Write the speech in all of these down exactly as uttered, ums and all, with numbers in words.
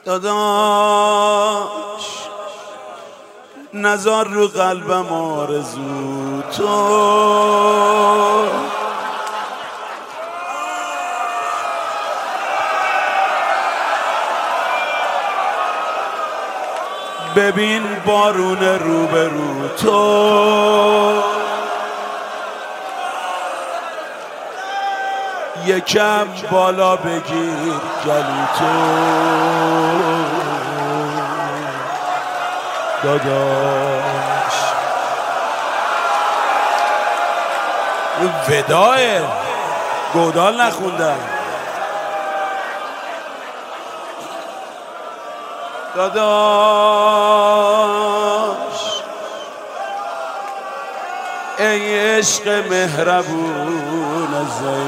داداش نزار رو قلبم آرزو تو، ببین بارون روبرو تو، یکم بالا بگیر گلو تو داداش. وداه گودال نخوندم داداش. ای عشق مهربون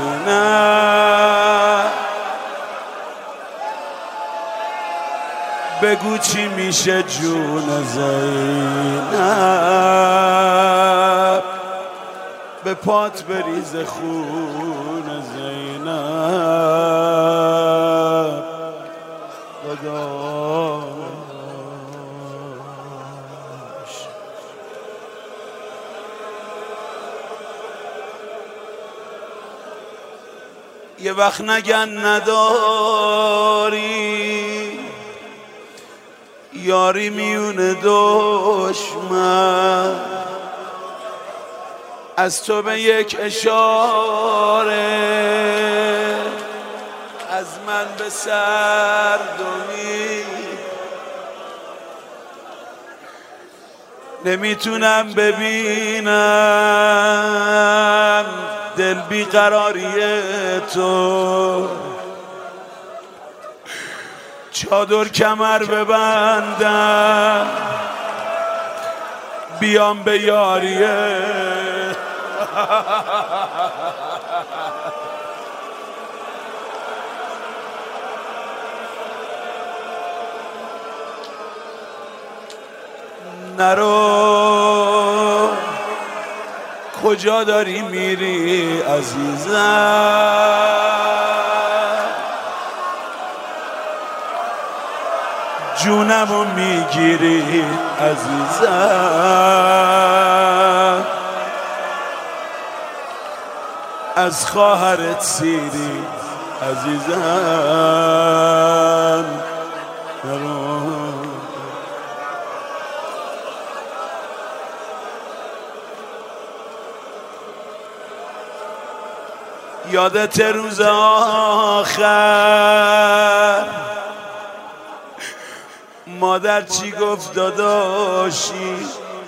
زینب، بگو چی میشه جون زینب، به پات بریز خون زینب داداش. یه وقت نگن نداری یاری میون دشمن، از تو به یک اشاره از من به سردمی، نمیتونم ببینم دل بیقراری تو، چادر کمر ببندم بیام به یاریه نرو کجا داری میری عزیزم، جونمو میگیری عزیزم، از خواهرت سیری عزیزم. یادت روز آخر مادر چی گفت داداشی،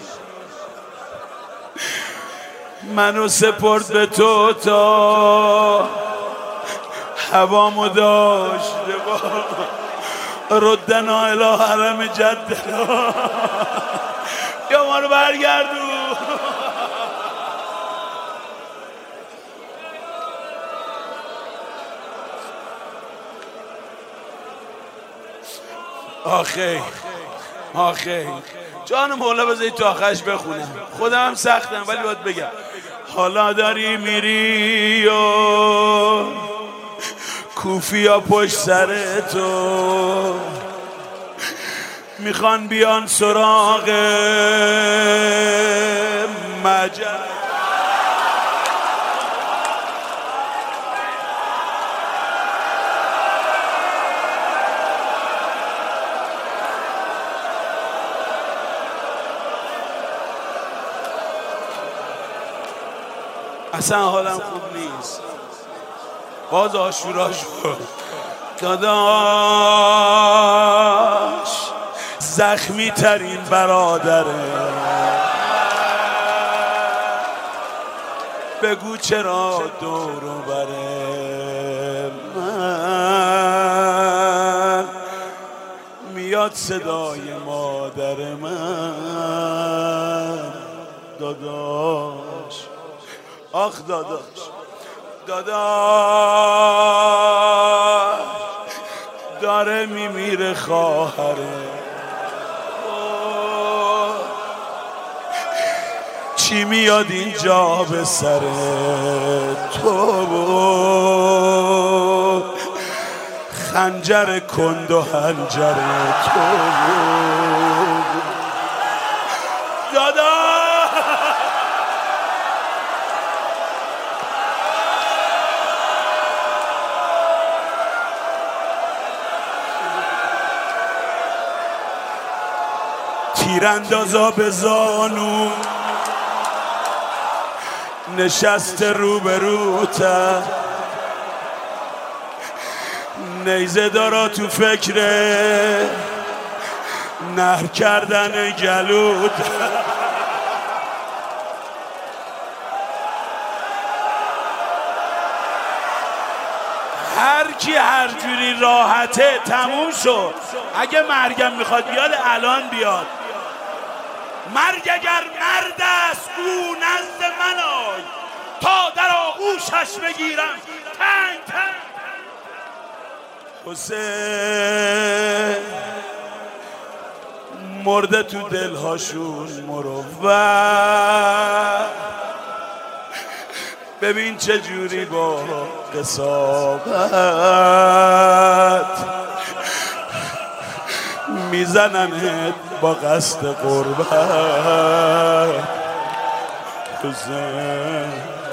منو سپرد به تو تا هوامو داشته با ردنا الی حرم جدنا، یا ما رو برگردون. آخه آخه جان مولا بذارید تا آخرش بخونم، خودم هم سختم ولی باید بگم. حالا داری میری و کوفیا پشت سر تو میخوان بیان سراغ مجد، اصلا حالم خوب نیست، باز آشورا شد داداش. زخمی ترین برادره، بگو چرا دورو بره من میاد صدای مادر من داداش. آخ داداش داداش داره میمیره خواهره، چی میاد اینجا به سر تو خنجر کند و هنجر تو دادا تیراندازا به زانو نشست روبروته نیزه دارا تو فکر نهر کردن گلود هر کی هر جوری راحته تموم شد. اگه مرگم میخواد بیاد الان بیاد. مرگ اگر مرد است او نزد من آی تا در آغوشش بگیرم تنگ تنگ. حسین مرده تو دلهاشون مروت. ببین چه جوری با قساوت میزننت با قصد قربت. حسین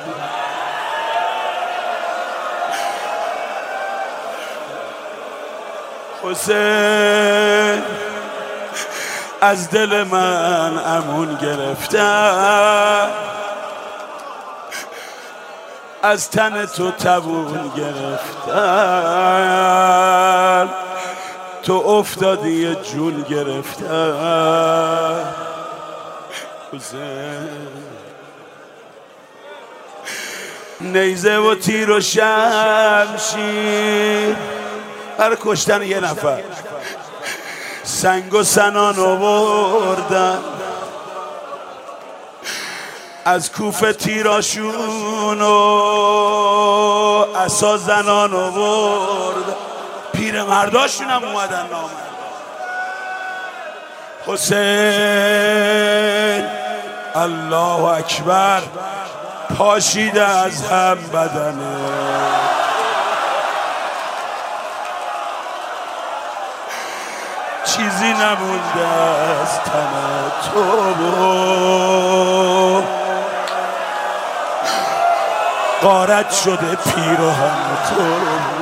حسین از دل من امون گرفتم از تن تو تبون گرفتم تو افتادی جون گرفتم. حسین نیزه و تیر و شمشیر برای کشتن یه نفر سنگ و سنان آوردن از کوفه تیراشون و عصا زنان آورد پیر مرداشون هم اومدن نامرد. حسین الله اکبر پاشیده از هم بدنه چیزی نمونده از تن تو غارت شده پیراهن تو.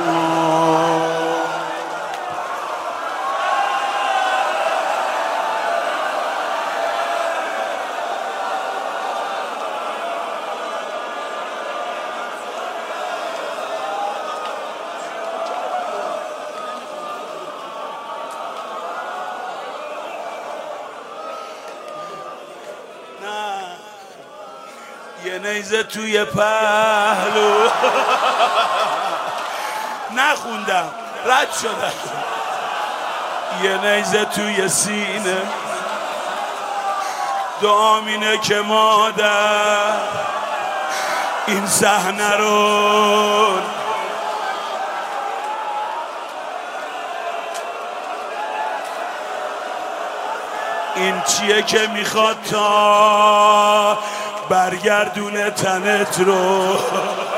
یه نیزه توی پهلو نخوندم رد شدم. یه نیزه توی سینه دعا مینه که مادر این صحنه رو این چیه که میخواد تا برگردونه تنت رو.